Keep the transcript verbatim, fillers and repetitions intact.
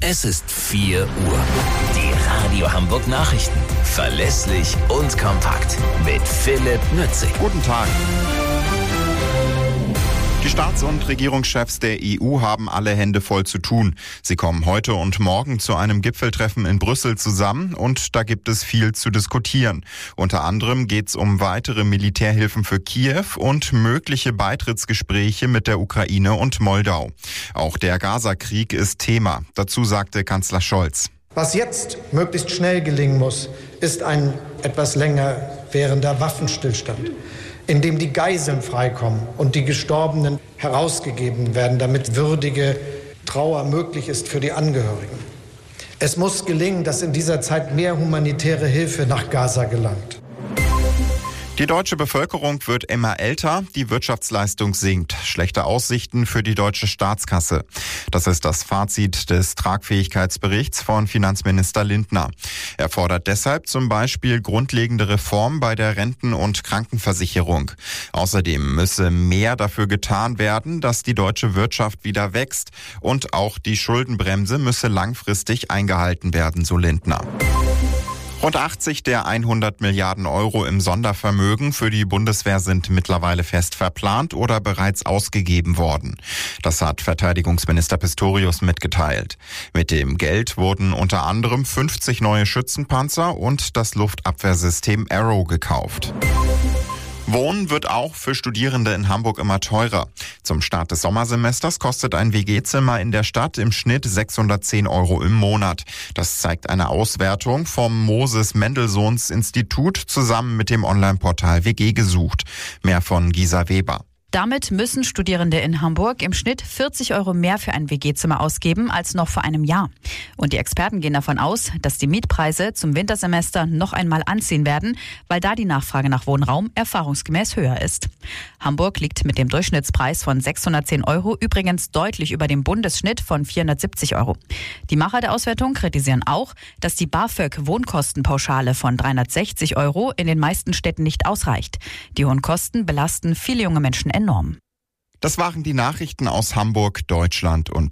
Es ist vier Uhr. Die Radio Hamburg Nachrichten. Verlässlich und kompakt. Mit Philipp Nützig. Guten Tag. Die Staats- und Regierungschefs der E U haben alle Hände voll zu tun. Sie kommen heute und morgen zu einem Gipfeltreffen in Brüssel zusammen und da gibt es viel zu diskutieren. Unter anderem geht es um weitere Militärhilfen für Kiew und mögliche Beitrittsgespräche mit der Ukraine und Moldau. Auch der Gaza-Krieg ist Thema. Dazu sagte Kanzler Scholz. Was jetzt möglichst schnell gelingen muss, ist ein etwas länger währender Waffenstillstand, in dem die Geiseln freikommen und die Gestorbenen herausgegeben werden, damit würdige Trauer möglich ist für die Angehörigen. Es muss gelingen, dass in dieser Zeit mehr humanitäre Hilfe nach Gaza gelangt. Die deutsche Bevölkerung wird immer älter, die Wirtschaftsleistung sinkt. Schlechte Aussichten für die deutsche Staatskasse. Das ist das Fazit des Tragfähigkeitsberichts von Finanzminister Lindner. Er fordert deshalb zum Beispiel grundlegende Reformen bei der Renten- und Krankenversicherung. Außerdem müsse mehr dafür getan werden, dass die deutsche Wirtschaft wieder wächst. Und auch die Schuldenbremse müsse langfristig eingehalten werden, so Lindner. Rund achtzig der hundert Milliarden Euro im Sondervermögen für die Bundeswehr sind mittlerweile fest verplant oder bereits ausgegeben worden. Das hat Verteidigungsminister Pistorius mitgeteilt. Mit dem Geld wurden unter anderem fünfzig neue Schützenpanzer und das Luftabwehrsystem Arrow gekauft. Wohnen wird auch für Studierende in Hamburg immer teurer. Zum Start des Sommersemesters kostet ein W G-Zimmer in der Stadt im Schnitt sechshundertzehn Euro im Monat. Das zeigt eine Auswertung vom Moses-Mendelssohns-Institut zusammen mit dem Online-Portal W G gesucht. Mehr von Gisa Weber. Damit müssen Studierende in Hamburg im Schnitt vierzig Euro mehr für ein W G-Zimmer ausgeben als noch vor einem Jahr. Und die Experten gehen davon aus, dass die Mietpreise zum Wintersemester noch einmal anziehen werden, weil da die Nachfrage nach Wohnraum erfahrungsgemäß höher ist. Hamburg liegt mit dem Durchschnittspreis von sechshundertzehn Euro übrigens deutlich über dem Bundesschnitt von vierhundertsiebzig Euro. Die Macher der Auswertung kritisieren auch, dass die BAföG-Wohnkostenpauschale von dreihundertsechzig Euro in den meisten Städten nicht ausreicht. Die hohen Kosten belasten viele junge Menschen enorm. Das waren die Nachrichten aus Hamburg, Deutschland und